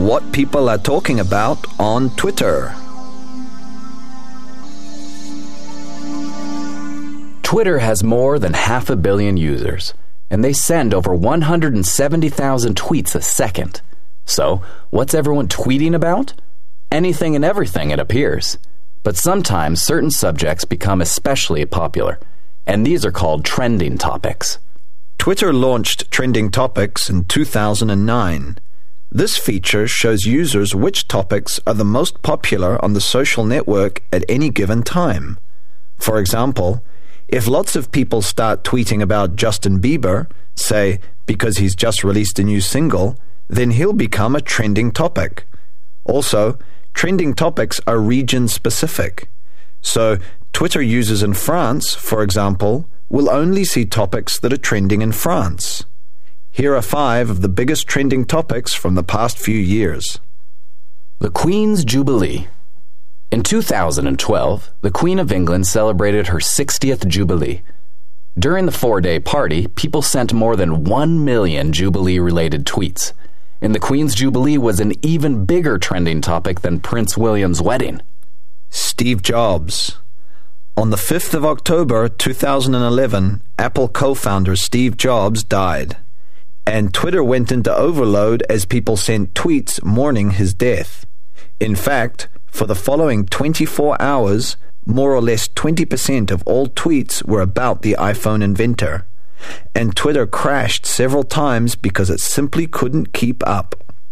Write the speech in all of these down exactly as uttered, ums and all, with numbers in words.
what people are talking about on Twitter. Twitter has more than half a billion users, and they send over one hundred seventy thousand tweets a second. So, what's everyone tweeting about? Anything and everything, it appears. But sometimes certain subjects become especially popular, and these are called trending topics. Twitter launched Trending Topics in two thousand nine. This feature shows users which topics are the most popular on the social network at any given time. For example, if lots of people start tweeting about Justin Bieber, say, because he's just released a new single, then he'll become a trending topic. Also, trending topics are region-specific. So, Twitter users in France, for example, will only see topics that are trending in France. Here are five of the biggest trending topics from the past few years. The Queen's Jubilee. In two thousand twelve, the Queen of England celebrated her sixtieth Jubilee. During the four-day party, people sent more than one million Jubilee-related tweets. And the Queen's Jubilee was an even bigger trending topic than Prince William's wedding. Steve Jobs. On the fifth of October two thousand eleven, Apple co-founder Steve Jobs died. And Twitter went into overload as people sent tweets mourning his death. In fact, for the following twenty-four hours, more or less twenty percent of all tweets were about the iPhone inventor. And Twitter crashed several times because it simply couldn't keep up.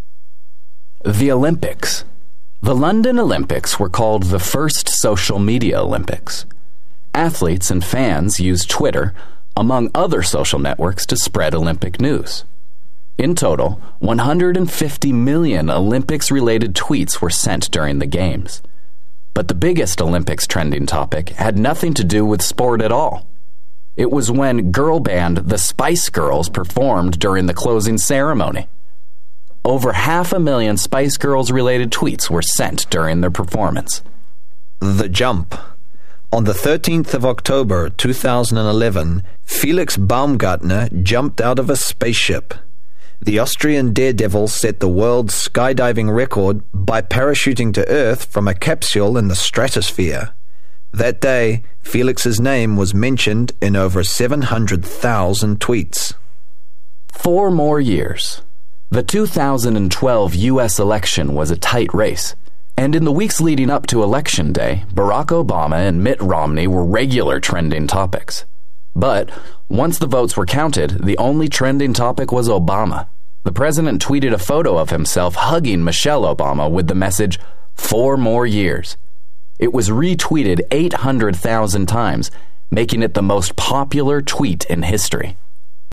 The Olympics. The London Olympics were called the first social media Olympics. Athletes and fans used Twitter, among other social networks, to spread Olympic news. In total, one hundred fifty million Olympics-related tweets were sent during the Games. But the biggest Olympics trending topic had nothing to do with sport at all. It was when girl band The Spice Girls performed during the closing ceremony. Over half a million Spice Girls-related tweets were sent during their performance. The Jump. On the thirteenth of October two thousand eleven, Felix Baumgartner jumped out of a spaceship. The Austrian daredevil set the world's skydiving record by parachuting to Earth from a capsule in the stratosphere. That day, Felix's name was mentioned in over seven hundred thousand tweets. Four more years. The two thousand twelve U S election was a tight race, and in the weeks leading up to Election Day, Barack Obama and Mitt Romney were regular trending topics. But once the votes were counted, the only trending topic was Obama. The president tweeted a photo of himself hugging Michelle Obama with the message, "Four more years." It was retweeted eight hundred thousand times, making it the most popular tweet in history.